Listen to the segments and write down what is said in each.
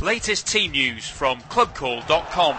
Latest team news from clubcall.com.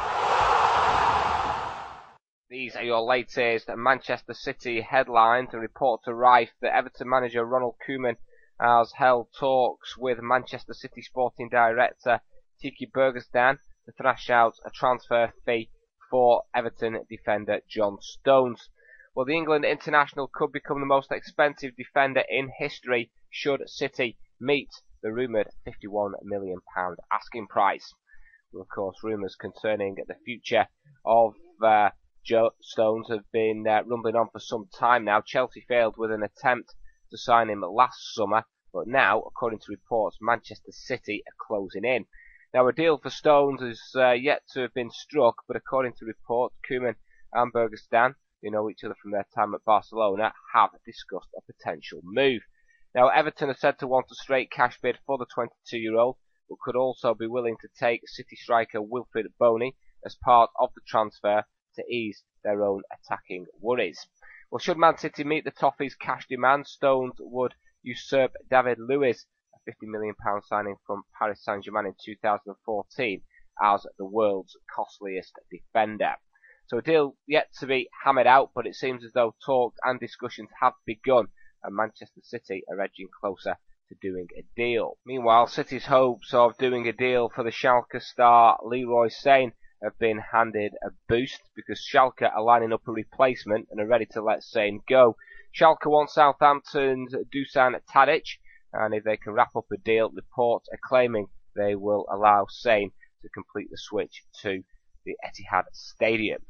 These are your latest Manchester City headlines, and reports are rife that Everton manager Ronald Koeman has held talks with Manchester City sporting director Tiki Berghuistan to thrash out a transfer fee for Everton defender John Stones. Well, the England international could become the most expensive defender in history should City meet the rumoured £51 million asking price. Well, of course, rumours concerning the future of Joe Stones have been rumbling on for some time now. Chelsea failed with an attempt to sign him last summer, but now, according to reports, Manchester City are closing in. Now, a deal for Stones is yet to have been struck, but according to reports, Koeman and Berghuistan, who know each other from their time at Barcelona, have discussed a potential move. Now, Everton are said to want a straight cash bid for the 22-year-old, but could also be willing to take City striker Wilfried Bony as part of the transfer to ease their own attacking worries. Well, should Man City meet the Toffees' cash demand, Stones would usurp David Luiz, a £50 million signing from Paris Saint-Germain in 2014, as the world's costliest defender. So a deal yet to be hammered out, but it seems as though talks and discussions have begun, and Manchester City are edging closer to doing a deal. Meanwhile, City's hopes of doing a deal for the Schalke star Leroy Sane have been handed a boost, because Schalke are lining up a replacement and are ready to let Sane go. Schalke want Southampton's Dusan Tadic, and if they can wrap up a deal, reports are claiming they will allow Sane to complete the switch to the Etihad Stadium.